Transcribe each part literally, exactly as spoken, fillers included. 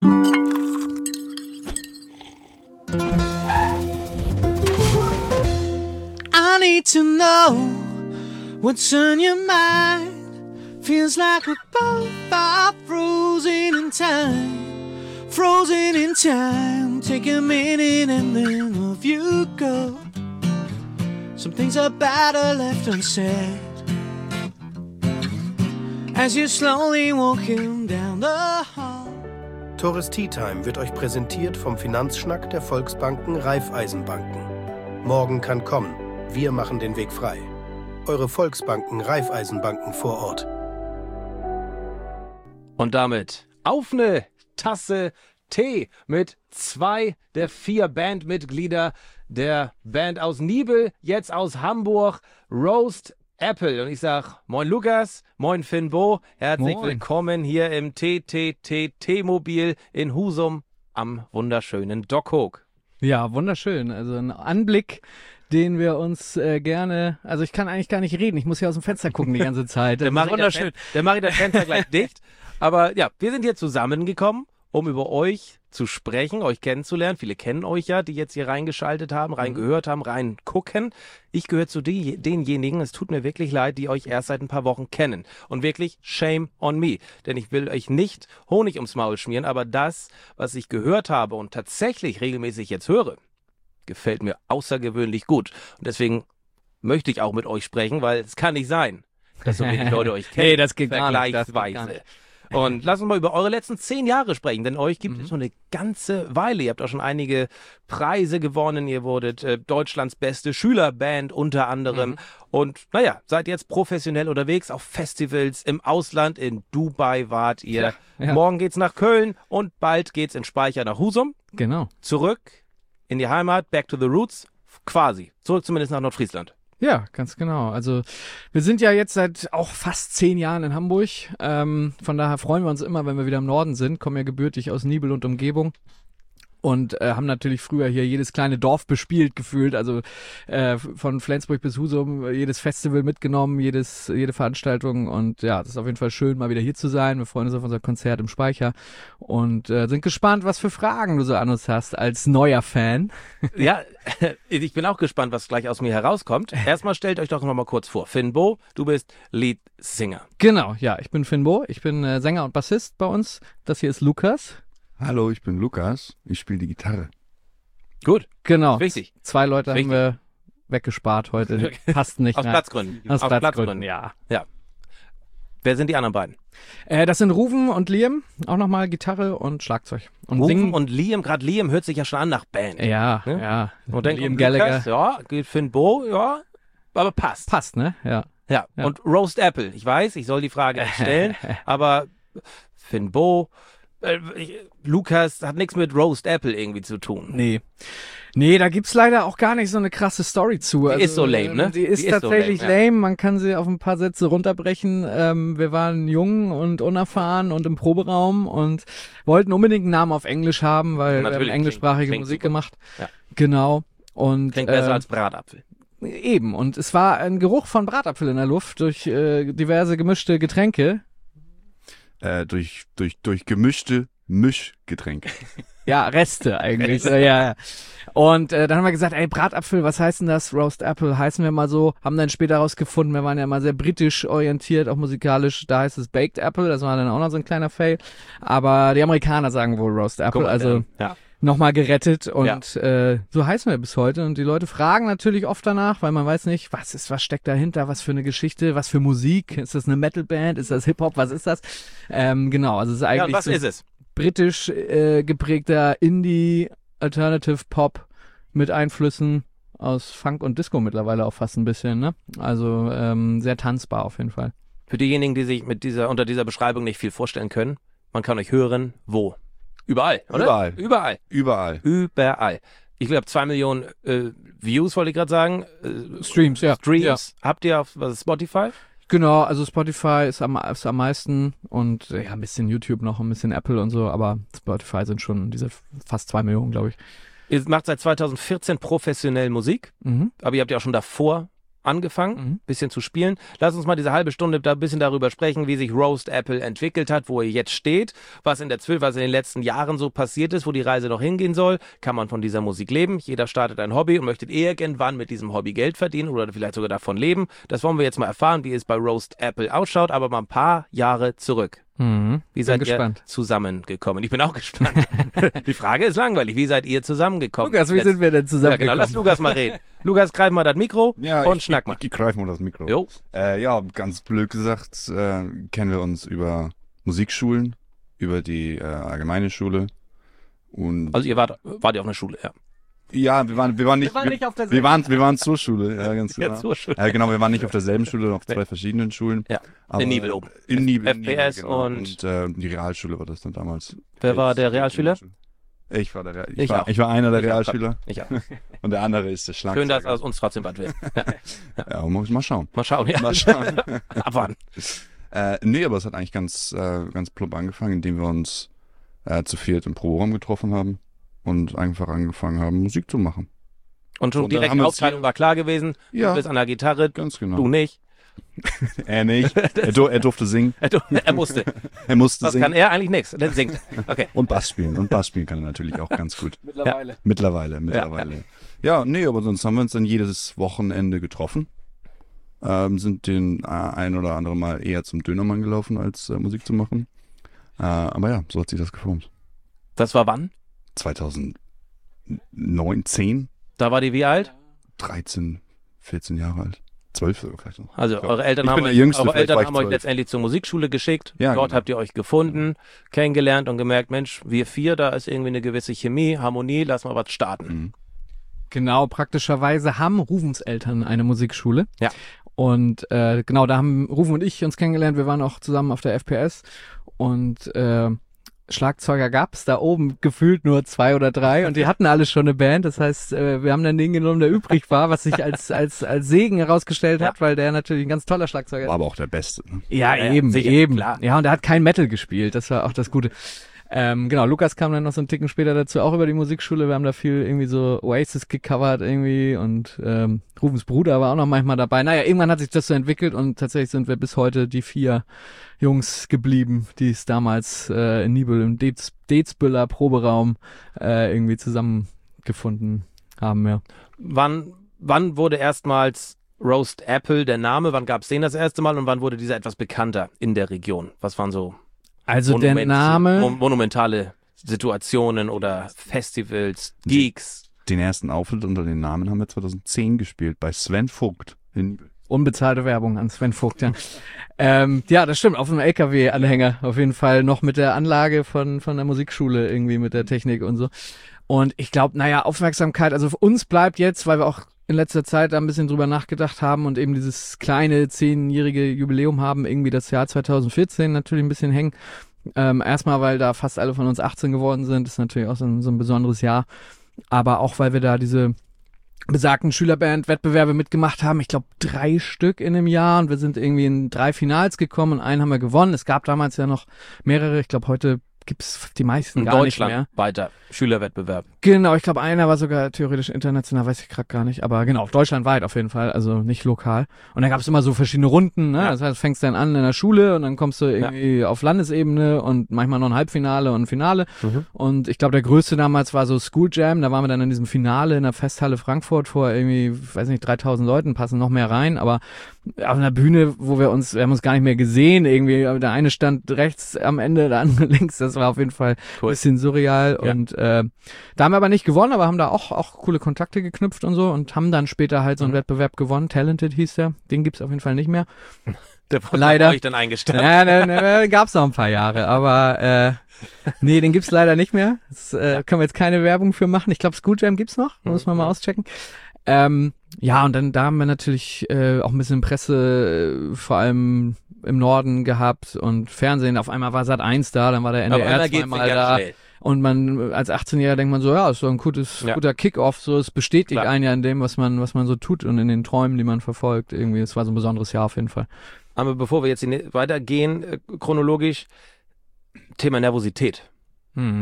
I need to know what's on your mind. Feels like we both are frozen in time. Frozen in time. Take a minute and then off you go. Some things are better left unsaid. As you're slowly walking down the hall. Tores Tea Time wird euch präsentiert vom Finanzschnack der Volksbanken Raiffeisenbanken. Morgen kann kommen. Wir machen den Weg frei. Eure Volksbanken Raiffeisenbanken vor Ort. Und damit auf eine Tasse Tee mit zwei der vier Bandmitglieder der Band aus Nibel, jetzt aus Hamburg, Roast Apple. Und ich sag moin Lukas, moin Finn Bo, herzlich Moin. Willkommen hier im T T T T-Mobil in Husum am wunderschönen Dockhook. Ja, wunderschön. Also ein Anblick, den wir uns äh, gerne, also ich kann eigentlich gar nicht reden, ich muss hier aus dem Fenster gucken die ganze Zeit. Das Der ist mache ich, das wunderschön. Fen- der mach ich das Fenster gleich dicht. Aber ja, wir sind hier zusammengekommen, um über euch zu sprechen, euch kennenzulernen. Viele kennen euch ja, die jetzt hier reingeschaltet haben, reingehört haben, reingucken. Ich gehöre zu die, denjenigen, es tut mir wirklich leid, die euch erst seit ein paar Wochen kennen. Und wirklich shame on me. Denn ich will euch nicht Honig ums Maul schmieren, aber das, was ich gehört habe und tatsächlich regelmäßig jetzt höre, gefällt mir außergewöhnlich gut. Und deswegen möchte ich auch mit euch sprechen, weil es kann nicht sein, dass so wenig Leute euch kennen. Nee, das geht gar nicht, das geht gar vergleichsweise. nicht. Und lass uns mal über eure letzten zehn Jahre sprechen, denn euch gibt es schon eine ganze Weile. Ihr habt auch schon einige Preise gewonnen. Ihr wurdet äh, Deutschlands beste Schülerband unter anderem. Mhm. Und naja, seid jetzt professionell unterwegs auf Festivals im Ausland. In Dubai wart ihr. Ja, ja. Morgen geht's nach Köln und bald geht's in Speicher nach Husum. Genau. Zurück in die Heimat, back to the roots, quasi. Zurück zumindest nach Nordfriesland. Ja, ganz genau. Also wir sind ja jetzt seit auch fast zehn Jahren in Hamburg. Ähm, von daher freuen wir uns immer, wenn wir wieder im Norden sind. Kommen ja gebürtig aus Nibel und Umgebung. Und äh, haben natürlich früher hier jedes kleine Dorf bespielt gefühlt, also äh, von Flensburg bis Husum jedes Festival mitgenommen, jedes jede Veranstaltung und ja, das ist auf jeden Fall schön, mal wieder hier zu sein. Wir freuen uns auf unser Konzert im Speicher und äh, sind gespannt, was für Fragen du so an uns hast als neuer Fan. Ja, ich bin auch gespannt, was gleich aus mir herauskommt. Erstmal stellt euch doch noch mal kurz vor. Finn Bo, du bist Leadsinger. Genau, ja, ich bin Finn Bo, ich bin äh, Sänger und Bassist bei uns. Das hier ist Lukas. Hallo, ich bin Lukas. Ich spiele die Gitarre. Gut, Genau. wichtig. Zwei Leute Wichtig. haben wir weggespart heute. Passt nicht. Aus ne? Platzgründen. Aus Platzgründen, ja. Ja. Wer sind die anderen beiden? Äh, das sind Ruven und Liam, auch nochmal Gitarre und Schlagzeug. Und Rufen singen. und Liam, gerade Liam hört sich ja schon an nach Band. Ja, Ne? ja. Und dann Liam kommt Lukas, Gallagher. ja, geht Finn Bo, ja, aber passt. Passt, ne? Ja. Ja. Ja. Und Roast Apple, ich weiß, ich soll die Frage nicht stellen, aber Finn Bo, äh, ich, Lukas hat nichts mit Roast Apple irgendwie zu tun. Nee. Nee, da gibt's leider auch gar nicht so eine krasse Story zu. Die ist so lame, ne? Die ist Die ist so tatsächlich lame, ja. lame. Man kann sie auf ein paar Sätze runterbrechen. Ähm, wir waren jung und unerfahren und im Proberaum und wollten unbedingt einen Namen auf Englisch haben, weil wir haben Natürlich, englischsprachige klingt- klingt Musik super. gemacht. Ja. Genau. Und Klingt besser äh, als Bratapfel. eben. Und es war ein Geruch von Bratapfel in der Luft durch äh, diverse gemischte Getränke. Äh, durch, durch, durch gemischte Mischgetränke. Ja, Reste eigentlich. So, ja, ja. Und äh, dann haben wir gesagt, ey, Bratapfel, was heißt denn das? Roast Apple heißen wir mal so. Haben dann später rausgefunden, wir waren ja mal sehr britisch orientiert, auch musikalisch. Da heißt es Baked Apple, das war dann auch noch so ein kleiner Fail. Aber die Amerikaner sagen wohl Roast Apple, Guck mal, also ähm, ja. nochmal gerettet. Und äh, so heißen wir bis heute. Und die Leute fragen natürlich oft danach, weil man weiß nicht, was ist, was steckt dahinter, was für eine Geschichte, was für Musik. Ist das eine Metalband? Ist das Hip-Hop? Was ist das? Ähm, genau, also es ist eigentlich Ja, und was so ist es? britisch äh, geprägter Indie Alternative Pop mit Einflüssen aus Funk und Disco mittlerweile auch fast ein bisschen, ne? Also ähm, sehr tanzbar auf jeden Fall. Für diejenigen, die sich mit dieser, unter dieser Beschreibung nicht viel vorstellen können, man kann euch hören, wo? Überall, oder? Überall. Überall. Überall. Überall. Ich glaube, zwei Millionen äh, Views, wollte ich gerade sagen. Äh, Streams, ja. Streams. Habt ihr auf was ist Spotify? Genau, also Spotify ist am, ist am meisten und äh, ja, ein bisschen YouTube noch, ein bisschen Apple und so, aber Spotify sind schon diese fast zwei Millionen, glaube ich. Ihr macht seit zweitausendvierzehn professionell Musik, Mhm. aber ihr habt ja auch schon davor angefangen, Mhm. bisschen zu spielen. Lass uns mal diese halbe Stunde da ein bisschen darüber sprechen, wie sich Roast Apple entwickelt hat, wo ihr jetzt steht, was in der Zwölf, was in den letzten Jahren so passiert ist, wo die Reise noch hingehen soll. Kann man von dieser Musik leben? Jeder startet ein Hobby und möchte irgendwann mit diesem Hobby Geld verdienen oder vielleicht sogar davon leben. Das wollen wir jetzt mal erfahren, wie es bei Roast Apple ausschaut, aber mal ein paar Jahre zurück. Mhm. Wie Bin seid gespannt. ihr zusammengekommen? Ich bin auch gespannt. Die Frage ist langweilig. Wie seid ihr zusammengekommen? Lukas, wie Letz- sind wir denn Ja, zusammengekommen? genau. Lass Lukas mal reden. Lukas, greif mal das Mikro Ja, und ich, schnack mal. Ich, ich greife mal das Mikro. Jo. Äh, ja, ganz blöd gesagt, äh, kennen wir uns über Musikschulen, über die äh, allgemeine Schule. Und Also ihr wart, wart ihr auf einer Schule, ja. ja, wir waren, wir waren nicht, Wir waren nicht auf wir, derselben wir waren, wir waren zur Schule, ja, ganz genau. Ja, zur Schule. Äh, genau, wir waren nicht auf derselben Schule, auf zwei verschiedenen Schulen. Ja, aber in Nibel oben. In Nibel. F in P Nibel, S genau. und- und äh, die Realschule war das dann damals. Wer war der Realschüler? Ich war der Real, ich, Ich war, auch. ich war einer der Ich auch. Realschüler Ich auch. und der andere ist der Schlagzeuger. Schön, dass aus uns trotzdem was wird. Ja. Ja, mal, mal schauen. Mal schauen, ja. Mal schauen. Abwarten. Äh, nee, aber es hat eigentlich ganz, äh, ganz plump angefangen, indem wir uns äh, zu viert im Proberaum getroffen haben und einfach angefangen haben, Musik zu machen. Und schon Und dann direkt haben die wir uns Aufteilung war klar gewesen. Ja. Du bist an der Gitarre, Ganz genau. du nicht. Er nicht. Er, dur er durfte singen. Er, er musste. Er musste Was singen. kann er? Eigentlich nichts. Der singt. Okay. Und Bass spielen. Und Bass spielen kann er natürlich auch ganz gut. Mittlerweile. Mittlerweile, mittlerweile. Ja, nee, aber sonst haben wir uns dann jedes Wochenende getroffen. Ähm, sind den äh, ein oder andere Mal eher zum Dönermann gelaufen, als äh, Musik zu machen. Äh, aber ja, so hat sich das geformt. Das war wann? zweitausendneun, Da war die wie alt? dreizehn, vierzehn Jahre alt. zwölf sogar vielleicht noch. Also Ja. eure Eltern Ich haben bin der euch, Jüngste, eure vielleicht Eltern war ich haben euch zwölf. letztendlich zur Musikschule geschickt. Ja, Dort genau. habt ihr euch gefunden, kennengelernt und gemerkt, Mensch, wir vier, da ist irgendwie eine gewisse Chemie, Harmonie, lass mal was starten. Mhm. Genau, praktischerweise haben Rufens Eltern eine Musikschule. Ja. Und äh, genau, da haben Rufen und ich uns kennengelernt. Wir waren auch zusammen auf der F P S. Und äh, Schlagzeuger gab's da oben gefühlt nur zwei oder drei. Und die hatten alle schon eine Band. Das heißt, äh, wir haben dann den genommen, der übrig war, was sich als als als Segen herausgestellt hat, weil der natürlich ein ganz toller Schlagzeuger ist. War aber auch der Beste. Ne? Ja, Ja, ja, eben, sicher, eben. klar. Ja, und er hat kein Metal gespielt, das war auch das Gute. Ähm, genau, Lukas kam dann noch so einen Ticken später dazu, auch über die Musikschule. Wir haben da viel irgendwie so Oasis gecovert irgendwie und ähm, Rufens Bruder war auch noch manchmal dabei. Naja, irgendwann hat sich das so entwickelt und tatsächlich sind wir bis heute die vier Jungs geblieben, die es damals äh, in Nibel im Dez- Dezbüller Proberaum äh, irgendwie zusammengefunden haben, ja. Wann, wann wurde erstmals Roast Apple der Name? Wann gab's den das erste Mal und wann wurde dieser etwas bekannter in der Region? Was waren so Also der Monument- Name... mon- monumentale Situationen oder Festivals, Gigs? Den ersten Auftritt unter den Namen haben wir zweitausendzehn gespielt bei Sven Vogt in Nibel. Unbezahlte Werbung an Sven Vogt, ja. ähm, ja, das stimmt, auf einem L K W-Anhänger auf jeden Fall, noch mit der Anlage von von der Musikschule irgendwie, mit der Technik und so. Und ich glaube, naja, Aufmerksamkeit, also für uns bleibt jetzt, weil wir auch in letzter Zeit da ein bisschen drüber nachgedacht haben und eben dieses kleine zehnjährige Jubiläum haben, irgendwie das Jahr zweitausendvierzehn natürlich ein bisschen hängen. Ähm, erstmal, weil da fast alle von uns achtzehn geworden sind, ist natürlich auch so ein, so ein besonderes Jahr. Aber auch, weil wir da diese besagten Schülerband-Wettbewerbe mitgemacht haben. Ich glaube, drei Stück in einem Jahr und wir sind irgendwie in drei Finals gekommen und einen haben wir gewonnen. Es gab damals ja noch mehrere. Ich glaube, heute gibt's die meisten In gar nicht mehr. Deutschland weiter Schülerwettbewerb. Genau, ich glaube, einer war sogar theoretisch international, weiß ich gerade gar nicht, aber genau, deutschlandweit auf jeden Fall, also nicht lokal. Und da gab es immer so verschiedene Runden, ne? Ja. Das heißt, du fängst dann an in der Schule und dann kommst du irgendwie auf Landesebene und manchmal noch ein Halbfinale und ein Finale. Mhm. Und ich glaube, der größte damals war so School Jam, da waren wir dann in diesem Finale in der Festhalle Frankfurt vor irgendwie, weiß nicht, dreitausend Leuten, passen noch mehr rein, aber auf einer Bühne, wo wir uns, wir haben uns gar nicht mehr gesehen, irgendwie, der eine stand rechts am Ende, der andere links, das war auf jeden Fall Cool. ein bisschen surreal Ja. und äh, da haben wir aber nicht gewonnen, aber haben da auch auch coole Kontakte geknüpft und so und haben dann später halt so einen Mhm. Wettbewerb gewonnen, Talented hieß der, den gibt's auf jeden Fall nicht mehr. Der wurde Leider. bei euch dann eingestellt. Ja, ne, ne, gab's noch ein paar Jahre, aber äh, nee, den gibt's leider nicht mehr. Das äh, können wir jetzt keine Werbung für machen. Ich glaube, School Jam gibt's noch, muss man mal auschecken. Ähm, ja, und dann da haben wir natürlich äh, auch ein bisschen Presse, äh, vor allem im Norden gehabt und Fernsehen. Auf einmal war Sat eins da, dann war der N D Aber R einmal geht's zweimal ganz da. schnell. Und man als achtzehnjähriger denkt man so, ja, ist so ein gutes, Ja. guter Kick-Off, so es bestätigt Klar. einen ja in dem, was man, was man so tut und in den Träumen, die man verfolgt. Irgendwie, es war so ein besonderes Jahr auf jeden Fall. Aber bevor wir jetzt in- weitergehen, äh, chronologisch, Thema Nervosität. Mhm.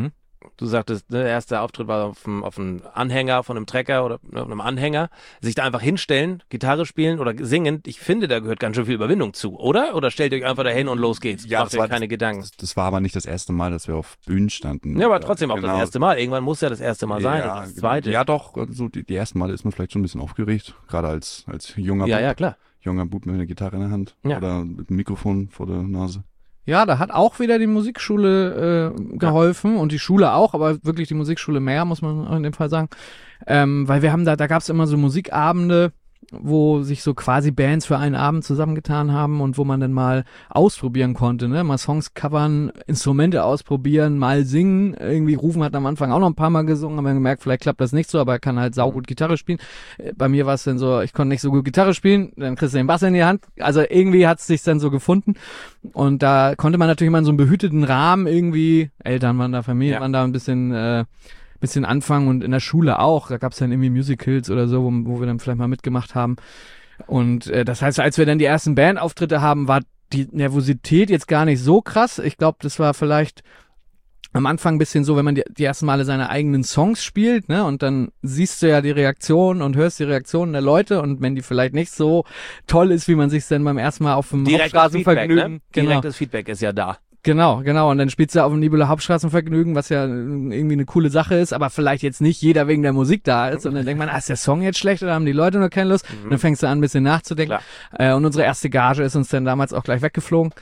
du sagtest, ne, der erste Auftritt war auf einem, auf einem Anhänger von einem Trecker oder ne, auf einem Anhänger, sich da einfach hinstellen, Gitarre spielen oder singen, ich finde, da gehört ganz schön viel Überwindung zu, oder? Oder stellt euch einfach dahin und los geht's, Ja, macht das euch war keine das, Gedanken. Das, das war aber nicht das erste Mal, dass wir auf Bühnen standen. Ja, aber trotzdem auch Genau. das erste Mal. Irgendwann muss ja das erste Mal sein, Ja, oder das genau. zweite. Ja, doch, also die, die ersten Male ist man vielleicht schon ein bisschen aufgeregt, gerade als, als junger ja, Bub, ja, klar. junger Bub mit einer Gitarre in der Hand Ja. oder mit einem Mikrofon vor der Nase. Ja, da hat auch wieder die Musikschule äh, geholfen und die Schule auch, aber wirklich die Musikschule mehr, muss man in dem Fall sagen. Ähm, weil wir haben da, da gab's immer so Musikabende, wo sich so quasi Bands für einen Abend zusammengetan haben und wo man dann mal ausprobieren konnte, ne? Mal Songs covern, Instrumente ausprobieren, mal singen. Irgendwie Rufen hat am Anfang auch noch ein paar Mal gesungen, haben wir gemerkt, vielleicht klappt das nicht so, aber er kann halt saugut Gitarre spielen. Äh, Bei mir war es dann so, ich konnte nicht so gut Gitarre spielen, dann kriegst du den Bass in die Hand. Also irgendwie hat es sich dann so gefunden. Und da konnte man natürlich mal in so einem behüteten Rahmen irgendwie, Eltern waren da, Familie Ja. waren da ein bisschen äh, bisschen anfangen und in der Schule auch. Da gab es dann irgendwie Musicals oder so, wo, wo wir dann vielleicht mal mitgemacht haben. Und äh, das heißt, als wir dann die ersten Bandauftritte haben, war die Nervosität jetzt gar nicht so krass. Ich glaube, das war vielleicht am Anfang ein bisschen so, wenn man die, die ersten Male seine eigenen Songs spielt, ne, und dann siehst du ja die Reaktion und hörst die Reaktionen der Leute und wenn die vielleicht nicht so toll ist, wie man sich dann beim ersten Mal auf dem Direktes Hauptstraßenvergnügen, Feedback, ne? genau. Direktes Feedback ist ja da. Genau, genau. Und dann spielst du auf dem Nibeler Hauptstraßenvergnügen, was ja irgendwie eine coole Sache ist, aber vielleicht jetzt nicht jeder wegen der Musik da ist. Und dann denkt man, ah, ist der Song jetzt schlecht oder haben die Leute noch keine Lust? Mhm. Und dann fängst du an, ein bisschen nachzudenken. Äh, und unsere erste Gage ist uns dann damals auch gleich weggeflogen.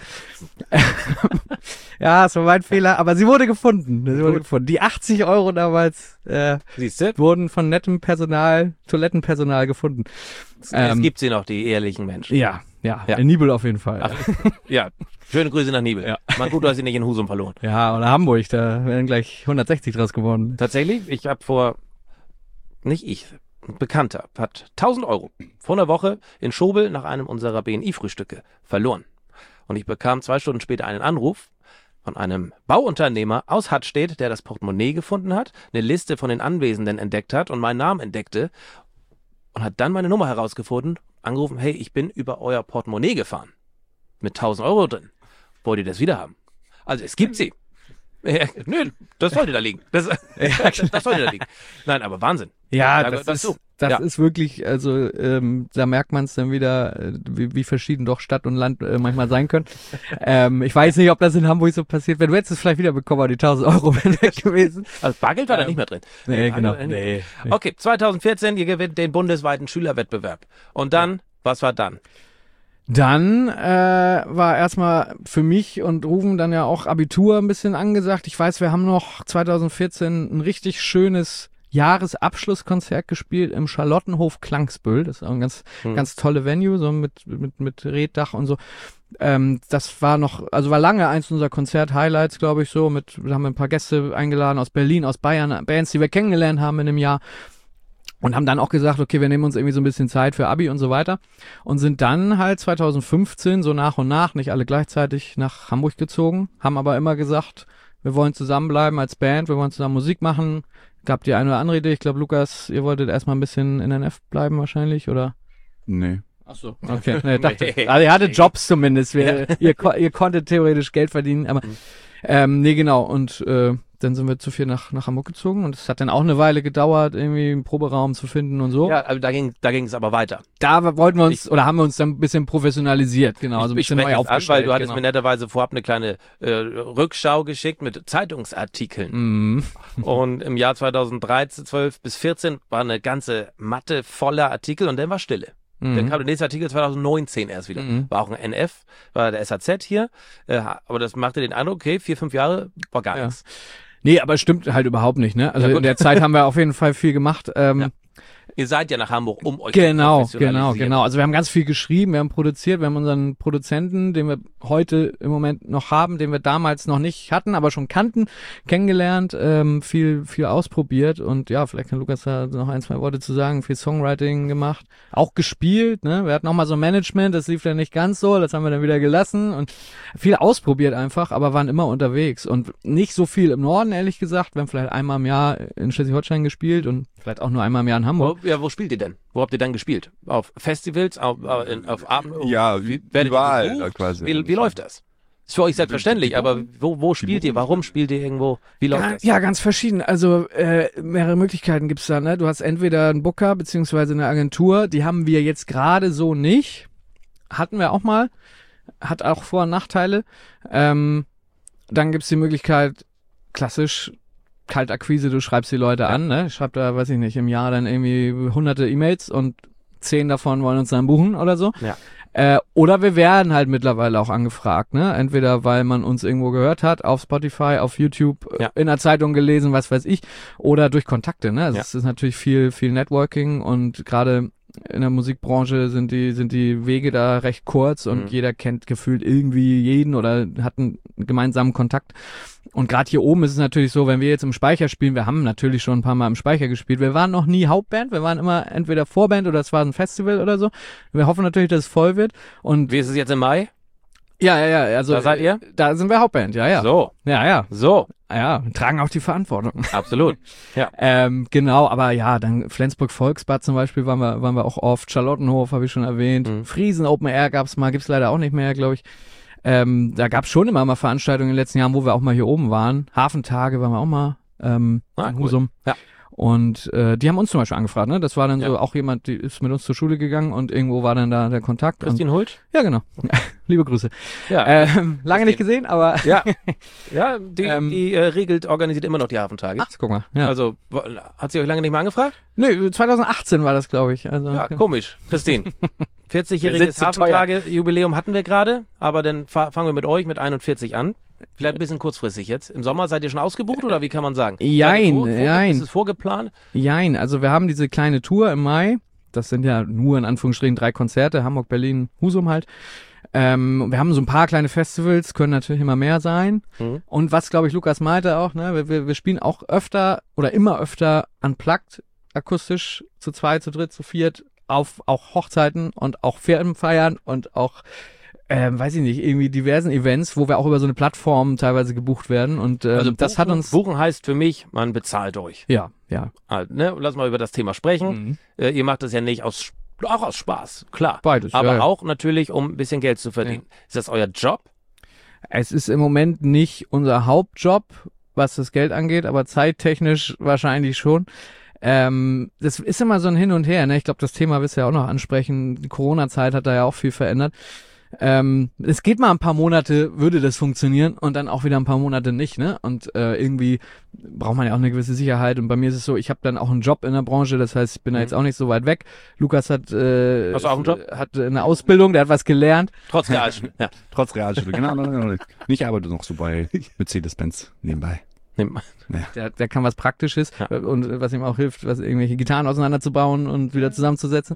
Ja, es war mein Fehler, aber sie wurde gefunden. Sie wurde gefunden. Die achtzig Euro damals äh, Siehst du? wurden von nettem Personal, Toilettenpersonal gefunden. Es Ähm, gibt sie noch, die ehrlichen Menschen. Ja, ja, Ja. in Nibel auf jeden Fall. Ach, ja, schöne Grüße nach Nibel. Ja. Mal gut, du hast ihn nicht in Husum verloren. Ja, oder Hamburg, da wären gleich hundertsechzig draus geworden. Tatsächlich, ich habe vor, nicht ich, ein Bekannter, hat tausend Euro vor einer Woche in Schobel nach einem unserer B N I-Frühstücke verloren. Und ich bekam zwei Stunden später einen Anruf von einem Bauunternehmer aus Hattstedt, der das Portemonnaie gefunden hat, eine Liste von den Anwesenden entdeckt hat und meinen Namen entdeckte und hat dann meine Nummer herausgefunden, angerufen, hey, ich bin über euer Portemonnaie gefahren. Mit tausend Euro drin. Wollt ihr das wieder haben? Also es gibt sie. Ja, nö, das sollte da liegen. Das, das sollte da liegen. Nein, aber Wahnsinn. Ja, Da das, gehört ist, dazu. das Ja. ist wirklich, also ähm, da merkt man es dann wieder, äh, wie, wie verschieden doch Stadt und Land äh, manchmal sein können. ähm, ich weiß nicht, ob das in Hamburg so passiert wäre. Du hättest es vielleicht wieder bekommen, aber die tausend Euro wären weg gewesen. Also Bargeld war da Ähm, nicht mehr drin. Nee, Bargeld genau. war da nicht. Nee, nee. Okay, zwanzig vierzehn, ihr gewinnt den bundesweiten Schülerwettbewerb. Und dann, was war dann? Dann äh, war erstmal für mich und Rufen dann ja auch Abitur ein bisschen angesagt. Ich weiß, wir haben noch zwanzig vierzehn ein richtig schönes Jahresabschlusskonzert gespielt im Charlottenhof Klangsbüll. Das ist auch ein ganz, Hm. ganz tolle Venue, so mit, mit, mit Reddach und so. Ähm, das war noch, also war lange eins unserer Konzert-Highlights, glaube ich, so. Mit, wir haben ein paar Gäste eingeladen aus Berlin, aus Bayern, Bands, die wir kennengelernt haben in dem Jahr. Und haben dann auch gesagt, okay, wir nehmen uns irgendwie so ein bisschen Zeit für Abi und so weiter. Und sind dann halt zwanzig fünfzehn so nach und nach, nicht alle gleichzeitig, nach Hamburg gezogen. Haben aber immer gesagt, wir wollen zusammenbleiben als Band, wir wollen zusammen Musik machen. Gab die eine oder andere Idee. Ich glaube, Lukas, ihr wolltet erstmal ein bisschen in N F bleiben wahrscheinlich, oder? Nee. Ach so. Okay, nee, dachte, Nee. also ihr hattet Jobs zumindest. Wir, ihr, ko- ihr konntet theoretisch Geld verdienen, aber ähm, nee, genau. Und äh, dann sind wir zu viel nach, nach Hamburg gezogen und es hat dann auch eine Weile gedauert, irgendwie einen Proberaum zu finden und so. Ja, aber da ging da ging es aber weiter. Da wollten wir uns, oder haben wir uns dann ein bisschen professionalisiert, genau, also ein ich bisschen neu spreche es an, aufgestellt. weil du hattest genau. mir netterweise vorab eine kleine äh, Rückschau geschickt mit Zeitungsartikeln. Mhm. Und im Jahr zweitausenddreizehn, zwölf bis vierzehn war eine ganze Matte voller Artikel und dann war Stille. Dann Mhm. kam der nächste Artikel zwanzig neunzehn erst wieder. Mhm. War auch ein N F, war der S A Z hier. Äh, aber das machte den Eindruck, okay, vier, fünf Jahre war gar Ja. nichts. Nee, aber stimmt halt überhaupt nicht, ne? Also Ja, gut. in der Zeit haben wir auf jeden Fall viel gemacht. Ähm, Ja. Ihr seid ja nach Hamburg, um euch Genau, zu genau, professionalisieren. genau. Also wir haben ganz viel geschrieben, wir haben produziert, wir haben unseren Produzenten, den wir heute im Moment noch haben, den wir damals noch nicht hatten, aber schon kannten, kennengelernt, ähm, viel, viel ausprobiert und ja, vielleicht kann Lukas da noch ein, zwei Worte zu sagen, viel Songwriting gemacht, auch gespielt, ne? Wir hatten auch mal so Management, das lief dann nicht ganz so, das haben wir dann wieder gelassen und viel ausprobiert einfach, aber waren immer unterwegs und nicht so viel im Norden, ehrlich gesagt. Wir haben vielleicht einmal im Jahr in Schleswig-Holstein gespielt und vielleicht auch nur einmal im Jahr in Hamburg. Wo, ja, wo spielt ihr denn? Wo habt ihr dann gespielt? Auf Festivals, auf, auf, auf Abend? Ja, wie, werdet ihr überall gebucht? da quasi. Wie, wie läuft das? Ist für euch selbstverständlich, aber wo, wo spielt ihr? Warum spielt ihr irgendwo? Wie läuft Ja, das? ja, ganz verschieden. Also äh, mehrere Möglichkeiten gibt's da. Ne? Du hast entweder einen Booker beziehungsweise eine Agentur. Die haben wir jetzt gerade so nicht. Hatten wir auch mal. Hat auch Vor- und Nachteile. Ähm, dann gibt's die Möglichkeit, klassisch Kaltakquise, du schreibst die Leute an. Ne? Ich schreib da, weiß ich nicht, im Jahr dann irgendwie hunderte E-Mails und zehn davon wollen uns dann buchen oder so. Ja. Äh, oder wir werden halt mittlerweile auch angefragt, ne? Entweder weil man uns irgendwo gehört hat, auf Spotify, auf YouTube, Ja. äh, in der Zeitung gelesen, was weiß ich, oder durch Kontakte, ne? Also Ja. es ist natürlich viel, viel Networking und gerade in der Musikbranche sind die, sind die Wege da recht kurz und Mhm. jeder kennt gefühlt irgendwie jeden oder hat einen gemeinsamen Kontakt. Und gerade hier oben ist es natürlich so, wenn wir jetzt im Speicher spielen, wir haben natürlich schon ein paar Mal im Speicher gespielt. Wir waren noch nie Hauptband, wir waren immer entweder Vorband oder es war ein Festival oder so. Wir hoffen natürlich, dass es voll wird. Und Wie ist es jetzt im Mai? ja, ja, ja, also Da seid ihr? Da sind wir Hauptband, ja, ja. So, Ja, ja. so, Ja, wir tragen auch die Verantwortung. absolut. Ähm, genau, aber ja, dann Flensburg Volksbad zum Beispiel waren wir, waren wir auch oft. Charlottenhof habe ich schon erwähnt. Mhm. Friesen Open Air gab's mal, gibt's leider auch nicht mehr, glaube ich. Ähm, da gab's schon immer mal Veranstaltungen in den letzten Jahren, wo wir auch mal hier oben waren. Hafentage waren wir auch mal ähm, Ah, in cool. Husum. Ja. Und äh, die haben uns zum Beispiel angefragt, ne? Das war dann Ja. so auch jemand, die ist mit uns zur Schule gegangen und irgendwo war dann da der Kontakt. Und, Christine Hult? ja, genau. Liebe Grüße. Ja. Ähm, lange nicht gesehen, aber Ja, ja die, Ähm, die äh, regelt, organisiert immer noch die Hafentage. ach, guck mal. Ja. Also, wo- hat sie euch lange nicht mehr angefragt? Nö, zwanzig achtzehn war das, glaube ich. Also, Ja, komisch. Christine. Wir sind vierzigjähriges zu Hafentage-Jubiläum hatten wir gerade, aber dann fa- fangen wir mit euch mit einundvierzig an. Vielleicht ein bisschen kurzfristig jetzt. Im Sommer seid ihr schon ausgebucht oder wie kann man sagen? Jein, Seid ihr vor- vor- jein. Ist es vorgeplant? Jein, also wir haben diese kleine Tour im Mai. Das sind ja nur in Anführungsstrichen drei Konzerte, Hamburg, Berlin, Husum halt. Ähm, wir haben so ein paar kleine Festivals, können natürlich immer mehr sein. Mhm. Und was, glaube ich, Lukas meinte auch, ne, wir- wir, wir spielen auch öfter oder immer öfter unplugged, akustisch, zu zweit, zu dritt, zu viert, auf auch Hochzeiten und auch Firmenfeiern und auch, ähm, weiß ich nicht, irgendwie diversen Events, wo wir auch über so eine Plattform teilweise gebucht werden. Und ähm, Also das hat buchen- uns... Buchen heißt für mich, man bezahlt euch. Ja, ja. Halt, ne? Lass mal über das Thema sprechen. Mhm. Äh, ihr macht das ja nicht aus, auch aus Spaß, klar. Beides, Aber ja, ja. auch natürlich, um ein bisschen Geld zu verdienen. Ist das euer Job? Es ist im Moment nicht unser Hauptjob, was das Geld angeht, aber zeittechnisch wahrscheinlich schon. Ähm, das ist immer so ein Hin und Her, ne? Ich glaube, das Thema wirst du ja auch noch ansprechen. Die Corona-Zeit hat da ja auch viel verändert. Ähm, es geht mal ein paar Monate, würde das funktionieren und dann auch wieder ein paar Monate nicht, ne? Und äh, irgendwie braucht man ja auch eine gewisse Sicherheit. Und bei mir ist es so, ich habe dann auch einen Job in der Branche, das heißt, ich bin da Mhm. jetzt auch nicht so weit weg. Lukas hat, äh, Hast du auch einen Job? hat eine Ausbildung, der hat was gelernt. Trotz Realschule. Ja. Trotz Realschule, genau, genau, genau. Ich arbeite noch so bei Mercedes-Benz nebenbei. Nimm- Der, der kann was Praktisches Ja. äh, und äh, was ihm auch hilft, was irgendwelche Gitarren auseinanderzubauen und wieder zusammenzusetzen.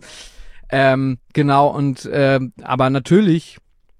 Ähm, genau, und ähm, aber natürlich,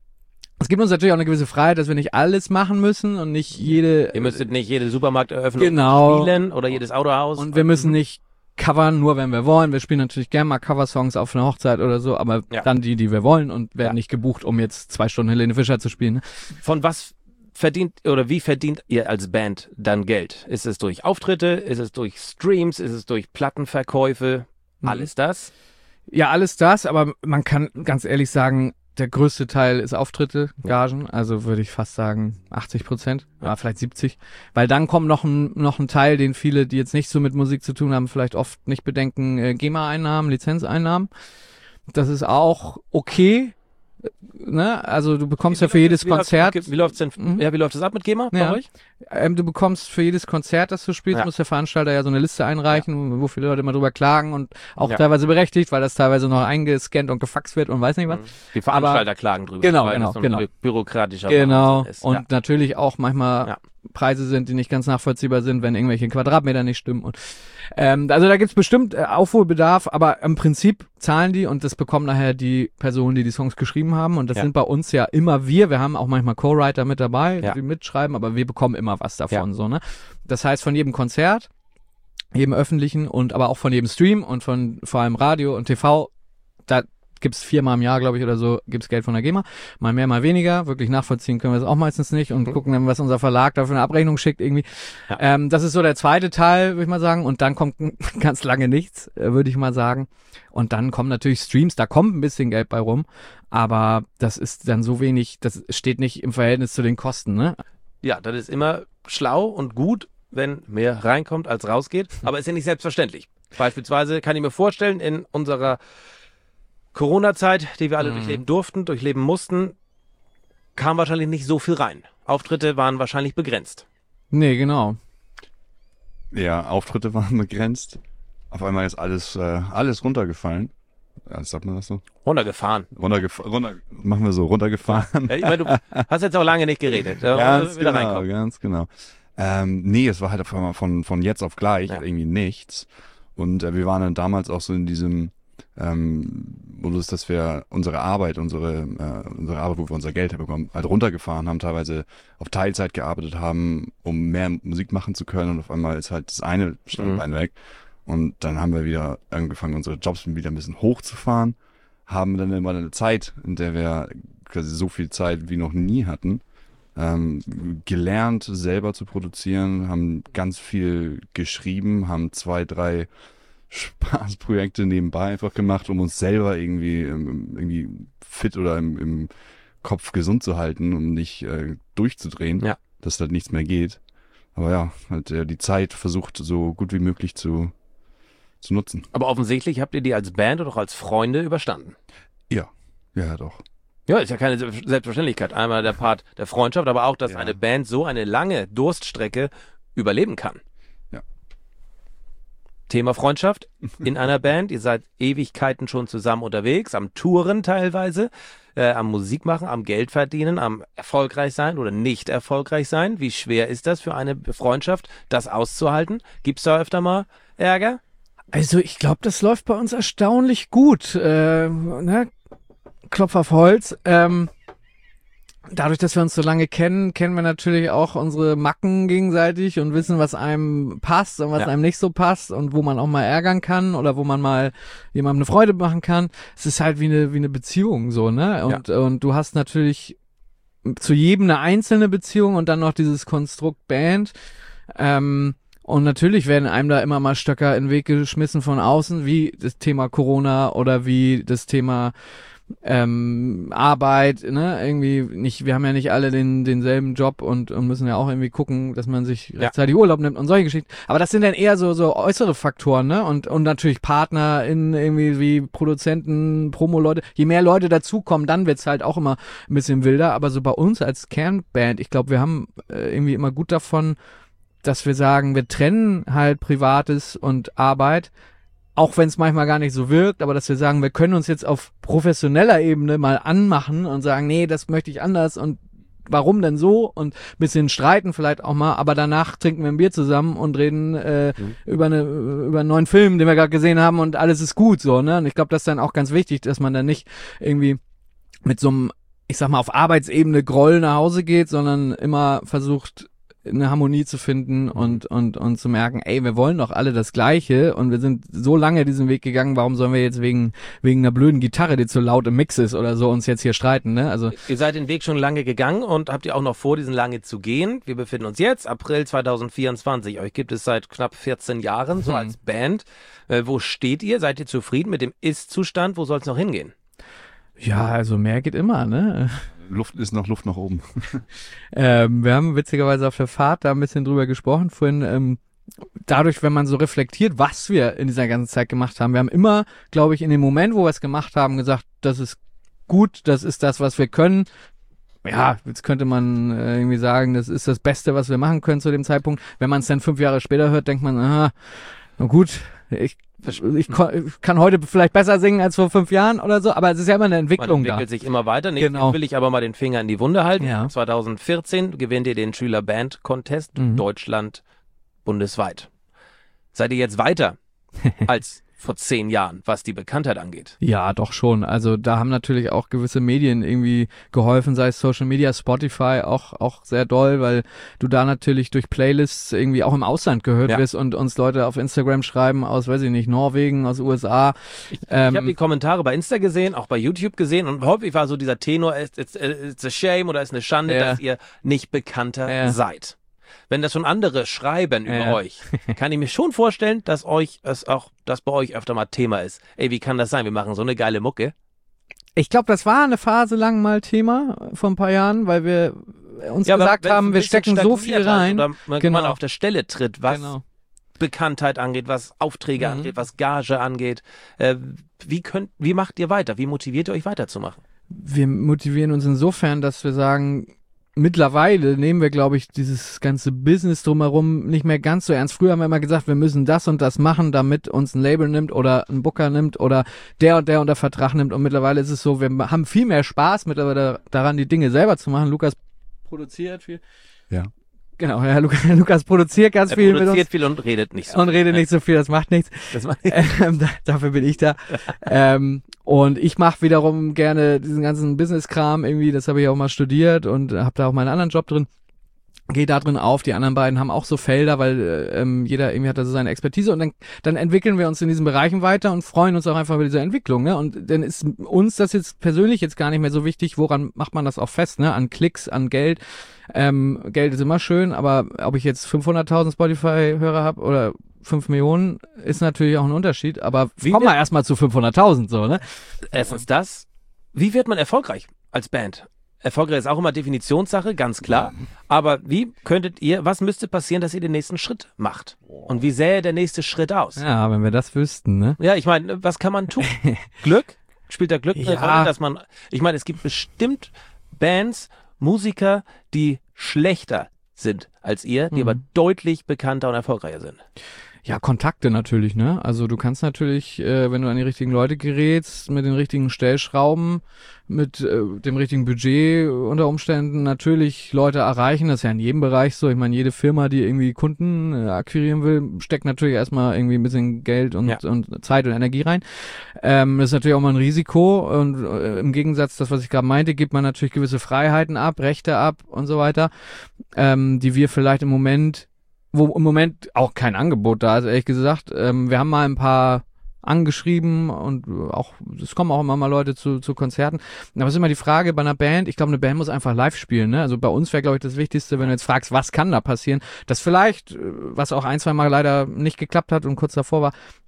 es gibt uns natürlich auch eine gewisse Freiheit, dass wir nicht alles machen müssen und nicht jede Ihr müsstet nicht jede Supermarkt eröffnen Genau. und spielen oder jedes Autohaus. und wir müssen nicht covern, nur wenn wir wollen. Wir spielen natürlich gerne mal Coversongs auf einer Hochzeit oder so, aber Ja. dann die, die wir wollen und werden Ja. nicht gebucht, um jetzt zwei Stunden Helene Fischer zu spielen. Ne? Von was verdient oder wie verdient ihr als Band dann Geld? Ist es durch Auftritte? Ist es durch Streams? Ist es durch Plattenverkäufe? Mhm. Alles das? Ja, alles das, aber man kann ganz ehrlich sagen, der größte Teil ist Auftritte, Gagen, also würde ich fast sagen achtzig Prozent, ja, vielleicht siebzig, weil dann kommt noch ein, noch ein Teil, den viele, die jetzt nicht so mit Musik zu tun haben, vielleicht oft nicht bedenken, äh, GEMA-Einnahmen, Lizenzeinnahmen. Das ist auch okay, ne? Also du bekommst ja für jedes Wie läuft's- Konzert, Wie läuft's denn? Mhm. Ja, wie läuft das ab mit GEMA Ja. bei euch? ähm, du bekommst für jedes Konzert, das du spielst, Ja. muss der Veranstalter ja so eine Liste einreichen, wo viele Leute immer drüber klagen und auch Ja. teilweise berechtigt, weil das teilweise noch eingescannt und gefaxt wird und weiß nicht was. Die Veranstalter klagen drüber. Genau, weil genau, das so ein genau. bü- bürokratischer Genau. Wahnsinn ist. Und ja. natürlich auch manchmal Ja. Preise sind, die nicht ganz nachvollziehbar sind, wenn irgendwelche Quadratmeter nicht stimmen. Und, ähm, also da gibt's bestimmt äh, Aufholbedarf, aber im Prinzip zahlen die und das bekommen nachher die Personen, die die Songs geschrieben haben. Und das Ja. sind bei uns ja immer wir. Wir haben auch manchmal Co-Writer mit dabei, Ja. die mitschreiben, aber wir bekommen immer was davon. Ja. So, ne? Das heißt, von jedem Konzert, jedem öffentlichen und aber auch von jedem Stream und von vor allem Radio und T V, da gibt's viermal im Jahr, glaube ich, oder so, gibt's Geld von der GEMA. Mal mehr, mal weniger. Wirklich nachvollziehen können wir das auch meistens nicht und mhm. gucken dann, was unser Verlag da für eine Abrechnung schickt irgendwie. Ja. Ähm, das ist so der zweite Teil, würde ich mal sagen. Und dann kommt ganz lange nichts, äh, würde ich mal sagen. Und dann kommen natürlich Streams, da kommt ein bisschen Geld bei rum. Aber das ist dann so wenig, das steht nicht im Verhältnis zu den Kosten, ne? Ja, das ist immer schlau und gut, wenn mehr reinkommt als rausgeht. Aber ist ja nicht selbstverständlich. Beispielsweise kann ich mir vorstellen, in unserer Corona-Zeit, die wir alle mhm. durchleben durften, durchleben mussten, kam wahrscheinlich nicht so viel rein. Auftritte waren wahrscheinlich begrenzt. Nee, genau. Ja, Auftritte waren begrenzt. Auf einmal ist alles, äh, alles runtergefallen. Ja, sagt man das so? Runtergefahren. Runtergef- runter, machen wir so, runtergefahren. Ja, ich meine, du hast jetzt auch lange nicht geredet. Ganz wieder genau, reinkommen. ganz genau. Ähm, nee, es war halt auf einmal von, von jetzt auf gleich ja. irgendwie nichts. Und äh, wir waren dann damals auch so in diesem ähm, Modus, dass wir unsere Arbeit, unsere, äh, unsere Arbeit, wo wir unser Geld herbekommen, halt runtergefahren haben, teilweise auf Teilzeit gearbeitet haben, um mehr Musik machen zu können. Und auf einmal ist halt das eine Standbein mhm. weg. Und dann haben wir wieder angefangen, unsere Jobs wieder ein bisschen hochzufahren, haben dann immer eine Zeit, in der wir quasi so viel Zeit wie noch nie hatten, ähm, gelernt, selber zu produzieren, haben ganz viel geschrieben, haben zwei, drei Spaßprojekte nebenbei einfach gemacht, um uns selber irgendwie, irgendwie fit oder im, im Kopf gesund zu halten, um nicht äh, durchzudrehen, ja. dass da nichts mehr geht. Aber ja, halt äh, die Zeit versucht so gut wie möglich zu zu nutzen. Aber offensichtlich habt ihr die als Band oder auch als Freunde überstanden. Ja, ja doch. Ja, ist ja keine Selbstverständlichkeit. Einmal der Part der Freundschaft, aber auch, dass ja. eine Band so eine lange Durststrecke überleben kann. Ja. Thema Freundschaft in einer Band. Ihr seid Ewigkeiten schon zusammen unterwegs, am Touren teilweise, äh, am Musik machen, am Geld verdienen, am erfolgreich sein oder nicht erfolgreich sein. Wie schwer ist das für eine Freundschaft, das auszuhalten? Gibt's da öfter mal Ärger? Also ich glaube, das läuft bei uns erstaunlich gut. Äh, ne? Klopf auf Holz. Ähm, dadurch, dass wir uns so lange kennen, kennen wir natürlich auch unsere Macken gegenseitig und wissen, was einem passt und was ja. einem nicht so passt und wo man auch mal ärgern kann oder wo man mal jemandem eine Freude machen kann. Es ist halt wie eine wie eine Beziehung so, ne? Und ja. und du hast natürlich zu jedem eine einzelne Beziehung und dann noch dieses Konstrukt Band. Ähm, Und natürlich werden einem da immer mal Stöcker in den Weg geschmissen von außen, wie das Thema Corona oder wie das Thema ähm, Arbeit, ne, irgendwie nicht, wir haben ja nicht alle den denselben Job und, und müssen ja auch irgendwie gucken, dass man sich rechtzeitig ja. Urlaub nimmt und solche Geschichten. Aber das sind dann eher so so äußere Faktoren, ne? Und und natürlich Partner in irgendwie wie Produzenten, Promo-Leute. Je mehr Leute dazukommen, dann wird's halt auch immer ein bisschen wilder. Aber so bei uns als Kernband, ich glaube, wir haben äh, irgendwie immer gut davon, dass wir sagen, wir trennen halt Privates und Arbeit, auch wenn es manchmal gar nicht so wirkt, aber dass wir sagen, wir können uns jetzt auf professioneller Ebene mal anmachen und sagen, nee, das möchte ich anders und warum denn so und bisschen streiten vielleicht auch mal, aber danach trinken wir ein Bier zusammen und reden äh, mhm. über eine über einen neuen Film, den wir gerade gesehen haben und alles ist gut so, ne? Und ich glaube, das ist dann auch ganz wichtig, dass man dann nicht irgendwie mit so einem, ich sag mal, auf Arbeitsebene Groll nach Hause geht, sondern immer versucht, eine Harmonie zu finden und und und zu merken, ey, wir wollen doch alle das Gleiche und wir sind so lange diesen Weg gegangen, warum sollen wir jetzt wegen wegen einer blöden Gitarre, die zu laut im Mix ist oder so, uns jetzt hier streiten, ne? Also ihr seid den Weg schon lange gegangen und habt ihr auch noch vor, diesen lange zu gehen. Wir befinden uns jetzt April zwanzig vierundzwanzig. Euch gibt es seit knapp vierzehn Jahren so hm. als Band. Äh, wo steht ihr? Seid ihr zufrieden mit dem Ist-Zustand? Wo soll es noch hingehen? Ja, also mehr geht immer, ne? Luft ist noch Luft nach oben. ähm, wir haben witzigerweise auf der Fahrt da ein bisschen drüber gesprochen vorhin. Ähm, dadurch, wenn man so reflektiert, was wir in dieser ganzen Zeit gemacht haben, wir haben immer, glaube ich, in dem Moment, wo wir es gemacht haben, gesagt, das ist gut, das ist das, was wir können. Ja, jetzt könnte man äh, irgendwie sagen, das ist das Beste, was wir machen können zu dem Zeitpunkt. Wenn man es dann fünf Jahre später hört, denkt man, aha, na gut, ich Ich kann heute vielleicht besser singen als vor fünf Jahren oder so, aber es ist ja immer eine Entwicklung da. Man entwickelt da. sich immer weiter. Nicht, Genau. Jetzt will ich aber mal den Finger in die Wunde halten. Ja. zwanzig vierzehn gewinnt ihr den Schüler Band Contest Mhm. Deutschland bundesweit. Seid ihr jetzt weiter als vor zehn Jahren, was die Bekanntheit angeht. Ja, doch schon. Also da haben natürlich auch gewisse Medien irgendwie geholfen, sei es Social Media, Spotify, auch auch sehr doll, weil du da natürlich durch Playlists irgendwie auch im Ausland gehört Ja. wirst und uns Leute auf Instagram schreiben aus, weiß ich nicht, Norwegen, aus U S A. Ich, Ähm, ich habe die Kommentare bei Insta gesehen, auch bei YouTube gesehen und häufig war so dieser Tenor, it's, it's, it's a shame oder ist eine Schande, Ja. dass ihr nicht bekannter Ja. seid. Wenn das schon andere schreiben über Ja. euch, kann ich mir schon vorstellen, dass euch es auch, dass bei euch öfter mal Thema ist. Ey, wie kann das sein? Wir machen so eine geile Mucke. Ich glaube, das war eine Phase lang mal Thema vor ein paar Jahren, weil wir uns Ja, aber gesagt wenn es haben, ein wir bisschen stecken so viel stagniert hat rein. Oder man, Genau. man auf der Stelle tritt, was Genau. Bekanntheit angeht, was Aufträge Mhm. angeht, was Gage angeht. Äh, wie könnt, wie macht ihr weiter? Wie motiviert ihr euch weiterzumachen? Wir motivieren uns insofern, dass wir sagen, mittlerweile nehmen wir, glaube ich, dieses ganze Business drumherum nicht mehr ganz so ernst. Früher haben wir immer gesagt, wir müssen das und das machen, damit uns ein Label nimmt oder ein Booker nimmt oder der und der unter Vertrag nimmt. Und mittlerweile ist es so, wir haben viel mehr Spaß mittlerweile daran, die Dinge selber zu machen. Lukas produziert viel. Ja. Genau, ja, Lukas, Lukas produziert ganz Er viel mit produziert uns. viel und redet nicht so. Und rede nicht so viel, das macht nichts. Das macht Ähm, da, dafür bin ich da. ähm, und ich mache wiederum gerne diesen ganzen Business-Kram irgendwie, das habe ich auch mal studiert und habe da auch meinen anderen Job drin. Gehe da drin auf, die anderen beiden haben auch so Felder, weil äh, ähm, jeder irgendwie hat da so seine Expertise und dann, dann entwickeln wir uns in diesen Bereichen weiter und freuen uns auch einfach über diese Entwicklung, ne? Und dann ist uns das jetzt persönlich jetzt gar nicht mehr so wichtig, woran macht man das auch fest, ne? An Klicks, an Geld. Ähm, Geld ist immer schön, aber ob ich jetzt fünfhunderttausend Spotify-Hörer habe oder fünf Millionen, ist natürlich auch ein Unterschied, aber Wie komm wir- mal erstmal zu fünfhunderttausend so, ne? Erstens das. Wie wird man erfolgreich als Band? Erfolgreich ist auch immer Definitionssache, ganz klar. Aber wie könntet ihr, was müsste passieren, dass ihr den nächsten Schritt macht? Und wie sähe der nächste Schritt aus? Ja, Ja, wenn wir das wüssten, ne? ich meine, was kann man tun? Glück? Spielt da Glück eine Ja. Rolle, dass man, ich meine, es gibt bestimmt Bands, Musiker, die schlechter sind als ihr, die Mhm. aber deutlich bekannter und erfolgreicher sind. Ja, Kontakte natürlich, ne? Also du kannst natürlich, äh, wenn du an die richtigen Leute gerätst, mit den richtigen Stellschrauben, mit äh, dem richtigen Budget unter Umständen natürlich Leute erreichen. Das ist ja in jedem Bereich so. Ich meine, jede Firma, die irgendwie Kunden äh, akquirieren will, steckt natürlich erstmal irgendwie ein bisschen Geld und, Ja. und Zeit und Energie rein. Ähm, das ist natürlich auch mal ein Risiko und äh, im Gegensatz, das, was ich gerade meinte, gibt man natürlich gewisse Freiheiten ab, Rechte ab und so weiter, ähm, die wir vielleicht im Moment wo im Moment auch kein Angebot da ist, ehrlich gesagt. Ähm, wir haben mal ein paar angeschrieben und auch, es kommen auch immer mal Leute zu, zu Konzerten. Aber es ist immer die Frage bei einer Band, ich glaube, eine Band muss einfach live spielen, ne? Also bei uns wäre, glaube ich, das Wichtigste, wenn du jetzt fragst, was kann da passieren, dass vielleicht, äh, was auch ein, zwei Mal leider nicht geklappt hat und kurz davor war,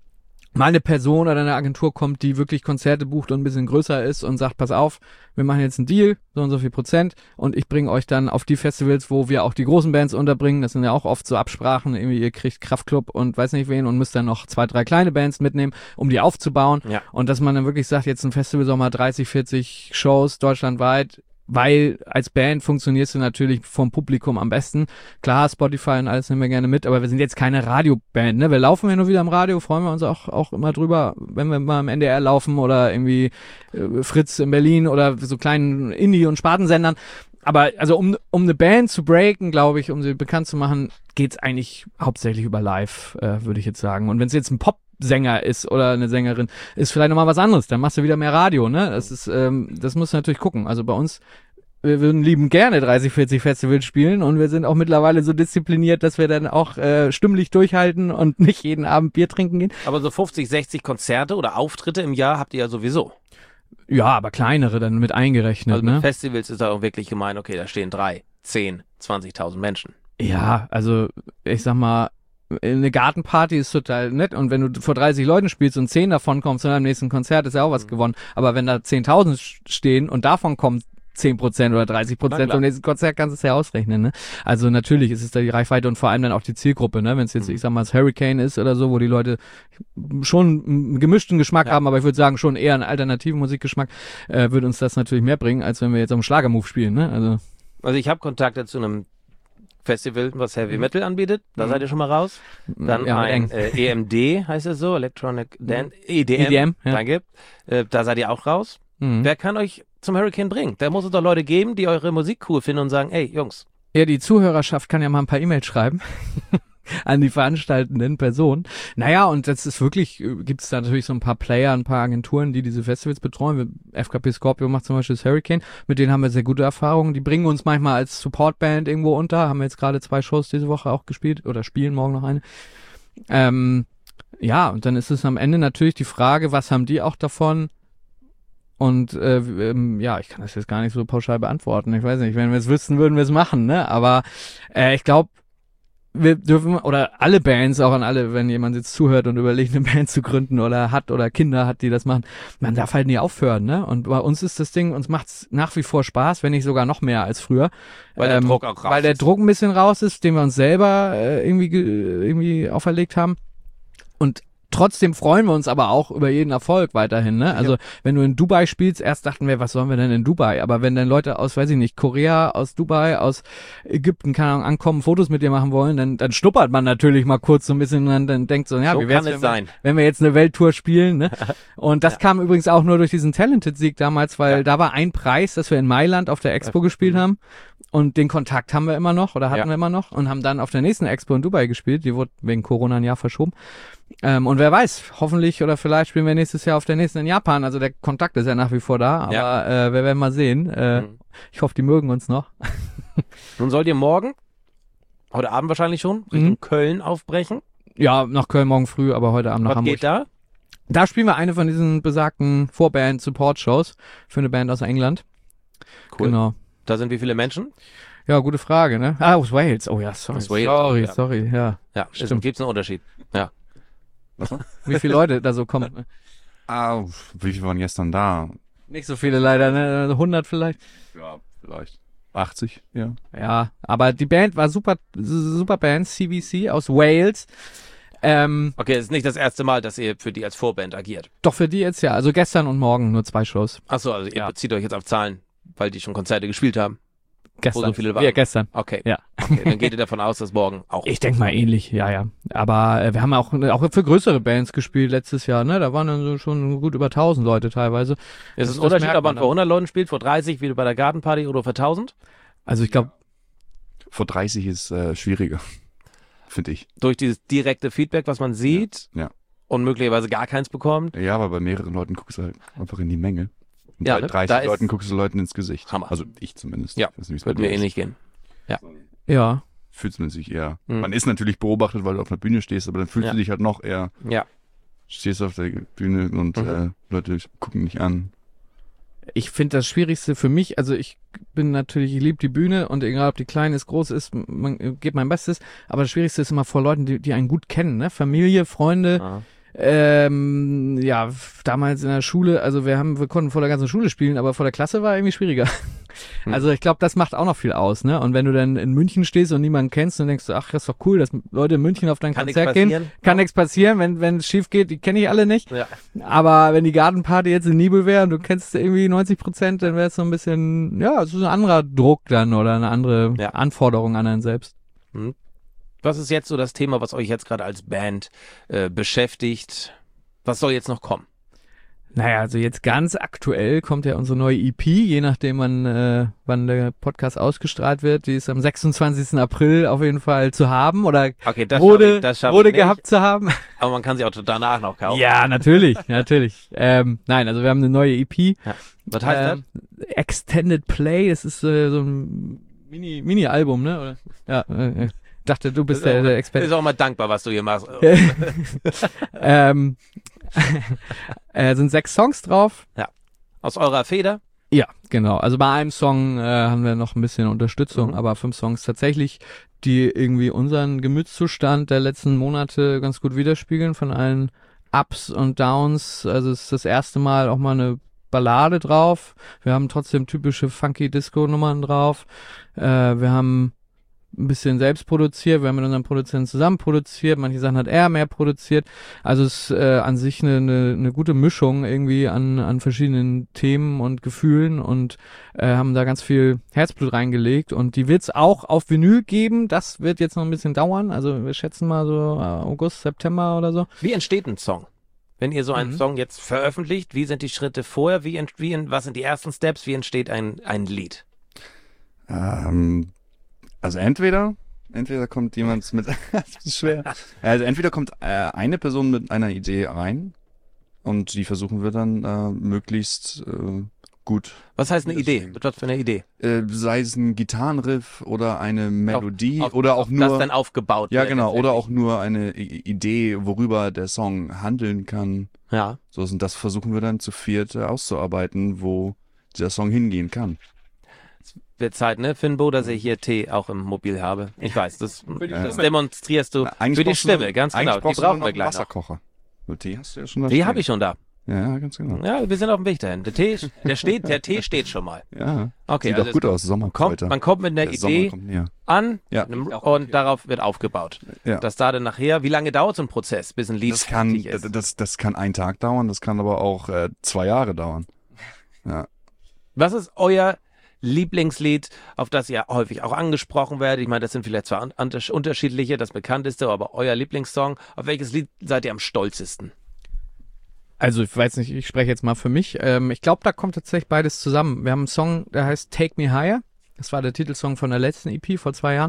mal eine Person oder eine Agentur kommt, die wirklich Konzerte bucht und ein bisschen größer ist und sagt, pass auf, wir machen jetzt einen Deal, so und so viel Prozent und ich bringe euch dann auf die Festivals, wo wir auch die großen Bands unterbringen, das sind ja auch oft so Absprachen, irgendwie ihr kriegt Kraftklub und weiß nicht wen und müsst dann noch zwei, drei kleine Bands mitnehmen, um die aufzubauen Ja. und dass man dann wirklich sagt, jetzt ein Festival soll mal dreißig, vierzig Shows deutschlandweit, weil als Band funktionierst du natürlich vom Publikum am besten. Klar, Spotify und alles nehmen wir gerne mit, aber wir sind jetzt keine Radioband, ne? Wir laufen ja nur wieder im Radio, freuen wir uns auch, auch immer drüber, wenn wir mal im N D R laufen oder irgendwie äh, Fritz in Berlin oder so kleinen Indie- und Spartensendern. Aber also um um eine Band zu breaken, glaube ich, um sie bekannt zu machen, geht's eigentlich hauptsächlich über Live, äh, würde ich jetzt sagen. Und wenn es jetzt ein Pop Sänger ist oder eine Sängerin, ist vielleicht nochmal was anderes. Dann machst du wieder mehr Radio, ne? Das ist, ähm, das musst du natürlich gucken. Also bei uns, wir würden lieben gerne dreißig, vierzig Festivals spielen und wir sind auch mittlerweile so diszipliniert, dass wir dann auch äh, stimmlich durchhalten und nicht jeden Abend Bier trinken gehen. Aber so fünfzig, sechzig Konzerte oder Auftritte im Jahr habt ihr ja sowieso. Ja, aber kleinere dann mit eingerechnet, Also mit ne? Festivals ist da auch wirklich gemein, okay, da stehen drei, zehn, zwanzigtausend Menschen. Ja, also ich sag mal, eine Gartenparty ist total nett und wenn du vor dreißig Leuten spielst und zehn davon kommen zu deinem nächsten Konzert, ist ja auch was gewonnen. Aber wenn da zehntausend stehen und davon kommen zehn Prozent oder dreißig Na Prozent klar. zum nächsten Konzert, kannst du es ja ausrechnen, ne? Also natürlich ist es da die Reichweite und vor allem dann auch die Zielgruppe, ne? Wenn es jetzt, Mhm. ich sag mal, das Hurricane ist oder so, wo die Leute schon einen gemischten Geschmack Ja. haben, aber ich würde sagen, schon eher einen alternativen Musikgeschmack, äh, würde uns das natürlich mehr bringen, als wenn wir jetzt auf dem Schlagermove spielen, ne? Also Also ich habe Kontakte zu einem Festival, was Heavy Metal anbietet. Da Mhm. seid ihr schon mal raus. Dann ja, ein eng. äh, E M D, heißt es so, Electronic Dance, E D M. E D M, ja. Danke. Äh, da seid ihr auch raus. Mhm. Wer kann euch zum Hurricane bringen? Da muss es doch Leute geben, die eure Musik cool finden und sagen, ey, Jungs, Ja, die Zuhörerschaft kann ja mal ein paar E-Mails schreiben. an die veranstaltenden Personen. Naja, und das ist wirklich, gibt es da natürlich so ein paar Player, ein paar Agenturen, die diese Festivals betreuen. Wir, F K P Scorpio macht zum Beispiel das Hurricane, mit denen haben wir sehr gute Erfahrungen. Die bringen uns manchmal als Supportband irgendwo unter, haben wir jetzt gerade zwei Shows diese Woche auch gespielt oder spielen morgen noch eine. Ähm, ja, und dann ist es am Ende natürlich die Frage, was haben die auch davon? Und äh, ähm, ja, ich kann das jetzt gar nicht so pauschal beantworten. Ich weiß nicht, wenn wir es wüssten, würden wir es machen, ne? Aber äh, ich glaube, wir dürfen, oder alle Bands, auch an alle, wenn jemand jetzt zuhört und überlegt, eine Band zu gründen oder hat oder Kinder hat, die das machen, man darf halt nie aufhören, ne? Und bei uns ist das Ding, uns macht's nach wie vor Spaß, wenn nicht sogar noch mehr als früher. Weil der ähm, Druck auch raus Weil der ist. Druck ein bisschen raus ist, den wir uns selber äh, irgendwie, ge- irgendwie auferlegt haben. Und trotzdem freuen wir uns aber auch über jeden Erfolg weiterhin, ne? Also, wenn du in Dubai spielst, erst dachten wir, was sollen wir denn in Dubai? Aber wenn dann Leute aus, weiß ich nicht, Korea, aus Dubai, aus Ägypten, keine Ahnung, ankommen, Fotos mit dir machen wollen, dann, dann schnuppert man natürlich mal kurz so ein bisschen und dann, dann denkt so, ja, So wie wär's, kann es wenn wir, sein. wenn wir jetzt eine Welttour spielen, ne? Und das kam übrigens auch nur durch diesen Talented-Sieg damals, weil Ja. da war ein Preis, dass wir in Mailand auf der Expo gespielt haben. Und den Kontakt haben wir immer noch oder hatten Ja. wir immer noch und haben dann auf der nächsten Expo in Dubai gespielt. Die wurde wegen Corona ein Jahr verschoben. Ähm, und wer weiß, hoffentlich oder vielleicht spielen wir nächstes Jahr auf der nächsten in Japan. Also der Kontakt ist ja nach wie vor da, aber Ja. äh, wir werden mal sehen. Äh, Mhm. Ich hoffe, die mögen uns noch. Nun sollt ihr morgen, heute Abend wahrscheinlich schon, Richtung Mhm. Köln aufbrechen. Ja, nach Köln morgen früh, aber heute Abend nach Was Hamburg. geht da? Da spielen wir eine von diesen besagten Vorband-Support-Shows für eine Band aus England. Cool. Genau. Da sind wie viele Menschen? Ja, gute Frage, ne? Ah, aus Wales. Oh ja, sorry. Aus Wales, sorry, ja. sorry, ja. Ja, Stimmt. gibt es einen Unterschied. Ja. Wie viele Leute da so kommen. Ah, wie viele waren gestern da? Nicht so viele leider, ne? hundert vielleicht. Ja, vielleicht. achtzig, ja. Ja, aber die Band war super, super Band, C V C aus Wales. Ähm, Okay, es ist nicht das erste Mal, dass ihr für die als Vorband agiert. doch für die jetzt ja, also gestern und morgen nur zwei Shows. Achso, also ihr Ja. bezieht euch jetzt auf Zahlen, weil die schon Konzerte gespielt haben. Gestern. so viele waren. Ja, gestern. Okay. Ja. Okay, dann geht ihr davon aus, dass morgen auch. Ich denke mal ähnlich, ja, ja. Aber äh, wir haben auch, auch für größere Bands gespielt letztes Jahr, ne? Da waren dann so schon gut über tausend Leute teilweise. Es das- ist ein das Unterschied, merkt ob man man vor hundert Leuten spielt, vor dreißig, wie bei der Gartenparty oder vor tausend. Also ich glaube, Vor dreißig ist äh, schwieriger, finde ich. Durch dieses direkte Feedback, was man sieht Ja. und möglicherweise gar keins bekommt. Ja, aber bei mehreren Leuten guckst du halt einfach in die Menge. Und Ja, bei ne? dreißig Da ist- Leuten guckst du Leuten ins Gesicht. Hammer. Also ich zumindest. Ja, Ich weiß nicht, wie es Wird bei mir dir ist. ähnlich gehen. ja. Fühlt man sich eher. Mhm. Man ist natürlich beobachtet, weil du auf einer Bühne stehst, aber dann fühlst Ja. du dich halt noch eher. Ja. Stehst auf der Bühne und Mhm. äh, Leute gucken dich an. Ich finde das Schwierigste für mich, also ich bin natürlich, ich liebe die Bühne und egal ob die klein ist, groß ist, man äh, gibt mein Bestes, aber das Schwierigste ist immer vor Leuten, die, die einen gut kennen, ne? Familie, Freunde, Ah. ähm, ja, f- damals in der Schule, also wir haben, wir konnten vor der ganzen Schule spielen, aber vor der Klasse war irgendwie schwieriger. Hm. Also ich glaube, das macht auch noch viel aus, ne? Und wenn du dann in München stehst und niemanden kennst, dann denkst du, ach, das ist doch cool, dass Leute in München auf dein Kann nichts Konzert gehen. passieren. Kann nichts passieren, wenn wenn es schief geht, die kenne ich alle nicht. Ja. Aber wenn die Gartenparty jetzt in Nibel wäre und du kennst irgendwie neunzig Prozent, dann wäre es so ein bisschen, ja, so ein anderer Druck dann oder eine andere Ja. Anforderung an einen selbst. Was ist jetzt so das Thema, was euch jetzt gerade als Band äh, beschäftigt? Was soll jetzt noch kommen? Naja, also jetzt ganz aktuell kommt ja unsere neue E P, je nachdem wann, äh, wann der Podcast ausgestrahlt wird. Die ist am sechsundzwanzigsten April auf jeden Fall zu haben oder Okay, das wurde, schaff ich, das schaff wurde ich nicht, gehabt zu haben. aber man kann sie auch danach noch kaufen. Ja, natürlich, natürlich. Ähm, nein, also wir haben eine neue E P. Was heißt ähm, Extended Play, das ist äh, so ein Mini, Mini-Album, ne? Oder? Ja, äh, äh, dachte, du bist das? der, der Ist Experte. auch mal dankbar, was du hier machst. ähm, äh, sind sechs Songs drauf. Aus eurer Feder? Ja, genau. Also bei einem Song äh, haben wir noch ein bisschen Unterstützung, Mhm. aber fünf Songs tatsächlich, die irgendwie unseren Gemütszustand der letzten Monate ganz gut widerspiegeln, von allen Ups und Downs. Also es ist das erste Mal auch mal eine Ballade drauf. Wir haben trotzdem typische funky Disco-Nummern drauf. Äh, wir haben ein bisschen selbst produziert, wir haben mit unseren Produzenten zusammen produziert, manche Sachen hat er mehr produziert. Also es ist äh, an sich eine, eine, eine gute Mischung irgendwie an, an verschiedenen Themen und Gefühlen und äh, haben da ganz viel Herzblut reingelegt und die wird's auch auf Vinyl geben. Das wird jetzt noch ein bisschen dauern. Also wir schätzen mal so August, September oder so. Wie entsteht ein Song? Wenn ihr so einen Mhm. Song jetzt veröffentlicht, wie sind die Schritte vorher? Wie, ent, wie in, was sind die ersten Steps? Wie entsteht ein, ein Lied? Ähm, also entweder Entweder kommt jemand mit, das ist schwer. Also entweder kommt äh, eine Person mit einer Idee rein und die versuchen wir dann äh, möglichst äh, gut. Was heißt eine Idee? Was für eine Idee? Äh, sei es ein Gitarrenriff oder eine Melodie auf, oder auch auf nur das dann aufgebaut ja wird, genau oder letztendlich. auch nur eine I- Idee, worüber der Song handeln kann. Ja. So und das versuchen wir dann zu viert äh, auszuarbeiten, wo dieser Song hingehen kann. Wird Zeit, ne, Finbo, dass ich hier Tee auch im Mobil habe. Ich weiß, das, das Stimme. demonstrierst du Eigentlich für die brauchst du nur- Stimme, ganz eigentlich genau. Die brauchst du brauchen nur wir noch gleich einen noch. Wasserkocher. Und Tee hast du ja schon da Die stehen. habe ich schon da. Ja, ja, ganz genau. Ja, wir sind auf dem Weg dahin. Der Tee, der steht, der Tee steht schon mal. Ja. Okay, Sieht also doch gut es aus, kommt, Sommerkräuter. man kommt mit einer Der Idee Sommer kommt näher. an Ja. einem- und darauf wird aufgebaut. Ja. Das da dann nachher, wie lange dauert so ein Prozess, bis ein Lied Das kann, fertig ist? das, das, das kann einen Tag dauern, das kann aber auch äh, zwei Jahre dauern. Ja. Was ist euer Lieblingslied, auf das ihr häufig auch angesprochen werdet? Ich meine, das sind vielleicht zwar un- unter- unterschiedliche, das bekannteste, aber euer Lieblingssong. Auf welches Lied seid ihr am stolzesten? Also ich weiß nicht, ich spreche jetzt mal für mich. Ähm, ich glaube, da kommt tatsächlich beides zusammen. Wir haben einen Song, der heißt Take Me Higher. Das war der Titelsong von der letzten E P vor zwei Jahren.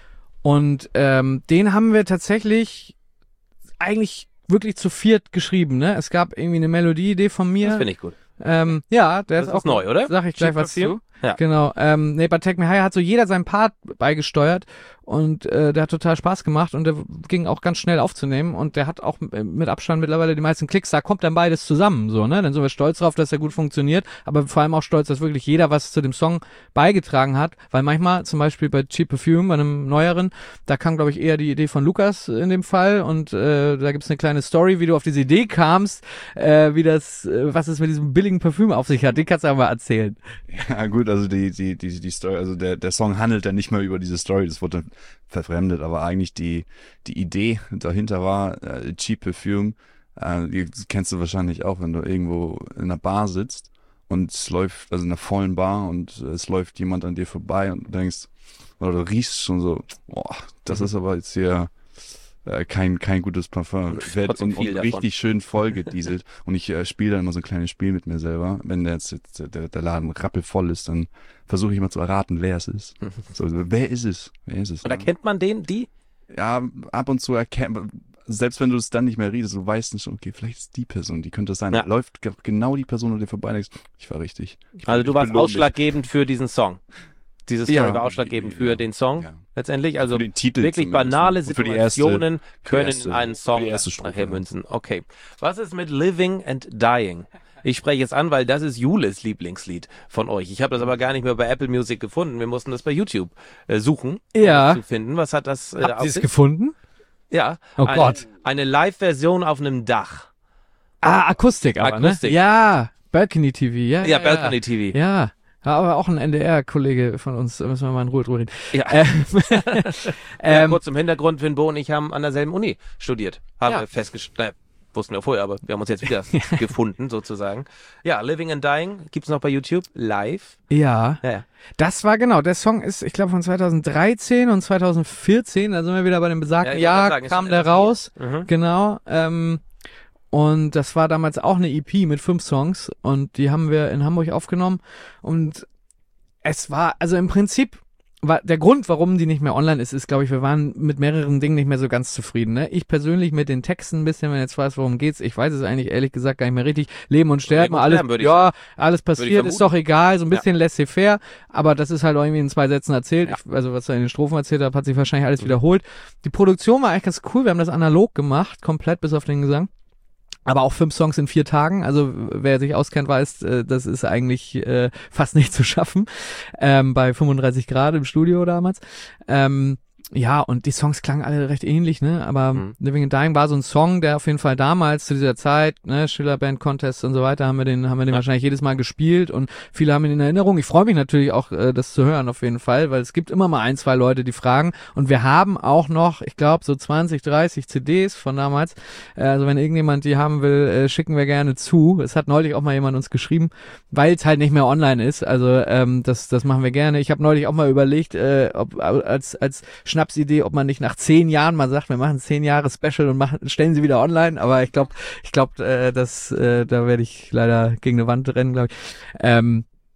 Und ähm, den haben wir tatsächlich eigentlich wirklich zu viert geschrieben. Ne? Es gab irgendwie eine Melodieidee von mir. Das finde ich gut. Ähm, ja, der Das ist ist auch neu, oder? Sag ich gleich Cheap was Perfume? zu. Ja. Genau. Ähm, nee, bei Take Me Higher hat so jeder seinen Part beigesteuert und äh, der hat total Spaß gemacht und der ging auch ganz schnell aufzunehmen und der hat auch mit Abstand mittlerweile die meisten Klicks. Da kommt dann beides zusammen, so, ne? Dann sind wir stolz drauf, dass er gut funktioniert, aber vor allem auch stolz, dass wirklich jeder was zu dem Song beigetragen hat, weil manchmal, zum Beispiel bei Cheap Perfume, bei einem neueren, da kam, glaube ich, eher die Idee von Lukas in dem Fall und äh, da gibt's eine kleine Story, wie du auf diese Idee kamst, äh, wie das, äh, was es mit diesem billigen Parfüm auf sich hat. Die kannst du aber erzählen. Ja gut, also die die die die Story, also der der Song handelt ja nicht mehr über diese Story, das wurde verfremdet, aber eigentlich die die Idee dahinter war äh, Cheap Perfume. Äh, die kennst du wahrscheinlich auch, wenn du irgendwo in einer Bar sitzt und es läuft, also in einer vollen Bar und es läuft jemand an dir vorbei und du denkst, oder du riechst schon so, boah, das Mhm. ist aber jetzt hier äh, kein kein gutes Parfum Und Werd- trotzdem und, und viel davon. richtig schön voll gedieselt und ich äh, spiele dann immer so ein kleines Spiel mit mir selber, wenn der jetzt, jetzt der, der Laden rappelvoll ist, dann versuche ich immer zu erraten, wer es ist. So, wer ist es? Wer ist es? Und erkennt man den, die? Ja, ab und zu erkennt selbst wenn du es dann nicht mehr riechst, du weißt nicht, okay, vielleicht ist die Person, die könnte es sein. Ja. Läuft ge- genau die Person an dir vorbei, denkst, ich war richtig. Ich, Also du ich warst belohne mich. ausschlaggebend für diesen Song. Diese Story Ja. war ausschlaggebend für Ja. den Song Ja. letztendlich. Also Für den Titel wirklich zumindest. banale Und für die erste- Situationen können erste- in einen für Song die erste Strophe, nachher ja. münzen. Okay. Was ist mit Living and Dying? Ich spreche jetzt an, weil das ist Jules Lieblingslied von euch. Ich habe das aber gar nicht mehr bei Apple Music gefunden. Wir mussten das bei YouTube äh, suchen, um Ja. das zu finden. Was hat das äh, Habt auf ihr es sich? gefunden? Ja. Oh eine, Gott. Eine Live-Version auf einem Dach. Ah, Akustik aber, Akustik. ne? Ja, Balcony T V, ja. Ja, Balcony T V. Ja, ja, aber auch ein N D R-Kollege von uns, da müssen wir mal in Ruhe drüber reden. Ja. Ähm, Ja, ähm, kurz im Hintergrund, Finbo und ich haben an derselben Uni studiert. Haben Ja. wir festgestellt, wussten wir vorher, aber wir haben uns jetzt wieder gefunden, sozusagen. Ja, Living and Dying gibt's noch bei YouTube, live. ja, Ja, ja. das war genau, der Song ist, ich glaube, von zweitausenddreizehn und zweitausendvierzehn, da sind wir wieder bei dem Ja, besagten ich Jahr, wollte sagen, ist kam schon der etwas raus, Mhm. genau, ähm, und das war damals auch eine E P mit fünf Songs und die haben wir in Hamburg aufgenommen und es war, also im Prinzip war der Grund, warum die nicht mehr online ist, ist, glaube ich, wir waren mit mehreren Dingen nicht mehr so ganz zufrieden. Ne? Ich persönlich mit den Texten ein bisschen, wenn jetzt weiß, worum geht's. Ich weiß es eigentlich ehrlich gesagt gar nicht mehr richtig. Leben und Sterben, Leben und alles, Sterben, würde ich ja, alles Würde ich passiert, ist vermuten. doch egal, so ein bisschen laissez-faire, aber das ist halt irgendwie in zwei Sätzen erzählt. Ja. Ich, also was er in den Strophen erzählt hat, hat sich wahrscheinlich alles wiederholt. Die Produktion war eigentlich ganz cool, wir haben das analog gemacht, komplett bis auf den Gesang. Aber auch fünf Songs in vier Tagen. Also wer sich auskennt, weiß, äh, das ist eigentlich äh, fast nicht zu schaffen. Ähm, bei fünfunddreißig Grad im Studio damals. Ähm, ja, und die Songs klangen alle recht ähnlich, ne? Aber Mhm. Living and Dying war so ein Song, der auf jeden Fall damals zu dieser Zeit, ne, Schiller Band Contest und so weiter, haben wir den, haben wir den Ja. wahrscheinlich jedes Mal gespielt und viele haben ihn in Erinnerung. Ich freue mich natürlich auch, äh, das zu hören auf jeden Fall, weil es gibt immer mal ein, zwei Leute, die fragen. Und wir haben auch noch, ich glaube, so zwanzig, dreißig C Ds von damals. Äh, Also wenn irgendjemand die haben will, äh, schicken wir gerne zu. Es hat neulich auch mal jemand uns geschrieben, weil es halt nicht mehr online ist. Also ähm, das, das machen wir gerne. Ich habe neulich auch mal überlegt, äh, ob als als Schnapsidee, ob man nicht nach zehn Jahren mal sagt, wir machen zehn Jahre Special und machen, stellen sie wieder online. Aber ich glaube, ich glaube, äh, das, äh, da werde ich leider gegen eine Wand rennen, glaube ich. Ähm,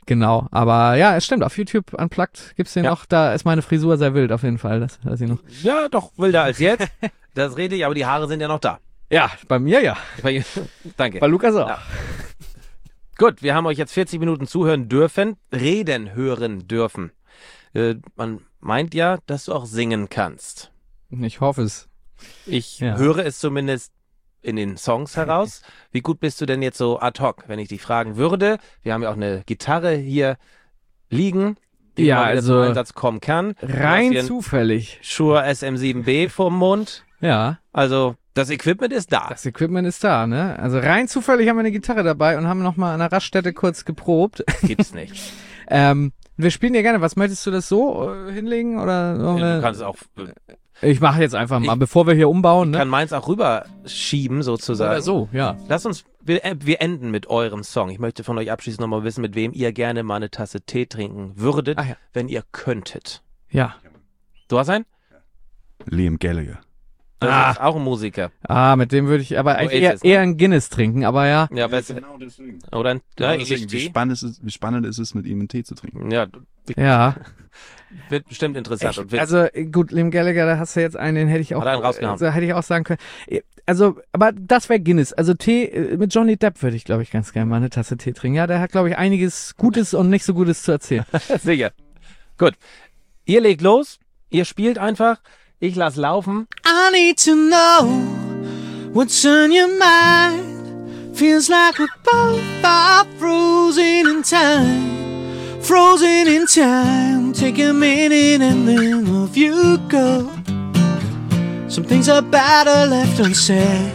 Genau, aber ja, es stimmt, auf YouTube Unplugged gibt's den Ja. auch, da ist meine Frisur sehr wild auf jeden Fall, das weiß ich noch. Ja, doch, wilder als jetzt. Das rede ich, aber die Haare sind ja noch da. Ja, bei mir ja, Bei- Danke. bei Lukas auch. Ja. Gut, wir haben euch jetzt vierzig Minuten zuhören dürfen, reden hören dürfen. Äh, man meint ja, dass du auch singen kannst. Ich hoffe es. Ich Ja. höre es zumindest in den Songs heraus. Wie gut bist du denn jetzt so ad hoc, wenn ich dich fragen würde? Wir haben ja auch eine Gitarre hier liegen, die Ja, mal wieder also zum Einsatz kommen kann. Du hast Rein hier ein zufällig. Shure S M sieben B vorm Mund. Ja, Also das Equipment ist da. das Equipment ist da, ne? Also rein zufällig haben wir eine Gitarre dabei und haben nochmal an der Raststätte kurz geprobt. Gibt's nicht. ähm, wir spielen ja gerne. Was möchtest du das so äh, hinlegen oder? sollen Du wir- kannst auch, Ich mache jetzt einfach mal, Ich- bevor wir hier umbauen, ne? kann meins auch rüberschieben sozusagen. Oder so, ja. Lass uns, wir, äh, wir enden mit eurem Song. Ich möchte von euch abschließend nochmal wissen, mit wem ihr gerne mal eine Tasse Tee trinken würdet, Ach ja. wenn ihr könntet. Ja. Du hast einen? Liam Gallagher. Das Ah. ist auch ein Musiker. Ah, mit dem würde ich aber eigentlich eher, Oasis, ne? eher ein Guinness trinken, aber ja. Ja, besser. Genau deswegen. Oder ein Genau ja, deswegen. English Wie, Tea. spannend ist es, wie spannend ist es, mit ihm einen Tee zu trinken. Ja, Ja. wird bestimmt interessant. Und wird, Also äh, gut, Liam Gallagher, da hast du jetzt einen, den hätte ich auch, Hat er einen rausgehauen? äh, hätte ich auch sagen können. Äh, Also, aber das wäre Guinness. Also Tee, äh, mit Johnny Depp würde ich, glaube ich, ganz gerne mal eine Tasse Tee trinken. Ja, der hat, glaube ich, einiges Gutes und nicht so Gutes zu erzählen. sicher. Gut. Ihr legt los. Ihr spielt einfach. Ich lass laufen. I need to know what's on your mind. Feels like we're both are frozen in time. Frozen in time. Take a minute and then off you go. Some things are better left unsaid.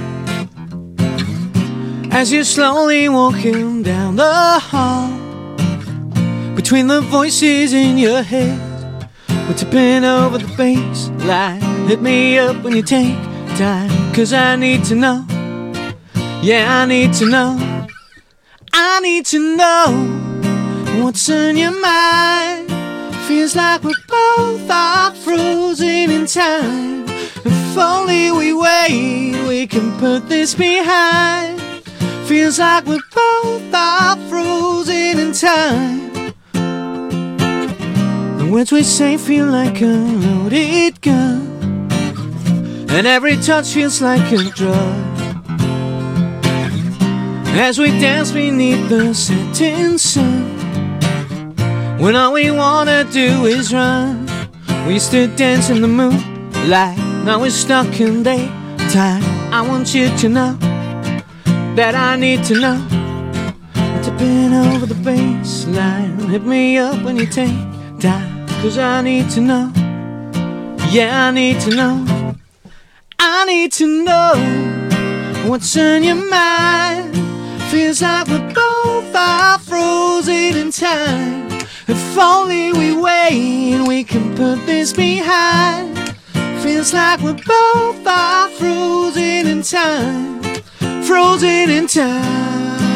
As you're slowly walking down the hall, between the voices in your head, we're tipping over the baseline. Hit me up when you take time, 'cause I need to know. Yeah, I need to know. I need to know what's on your mind. Feels like we're both are frozen in time. If only we wait, we can put this behind. Feels like we're both are frozen in time. The words we say feel like a loaded gun, and every touch feels like a drug. As we dance beneath the setting sun, when all we wanna do is run. We used to dance in the moonlight, now we're stuck in daytime. I want you to know that I need to know. Tipping over the baseline, hit me up when you take time, 'cause I need to know. Yeah, I need to know. I need to know what's on your mind. Feels like we're both are frozen in time. If only we wait, we can put this behind. Feels like we're both are frozen in time. Frozen in time.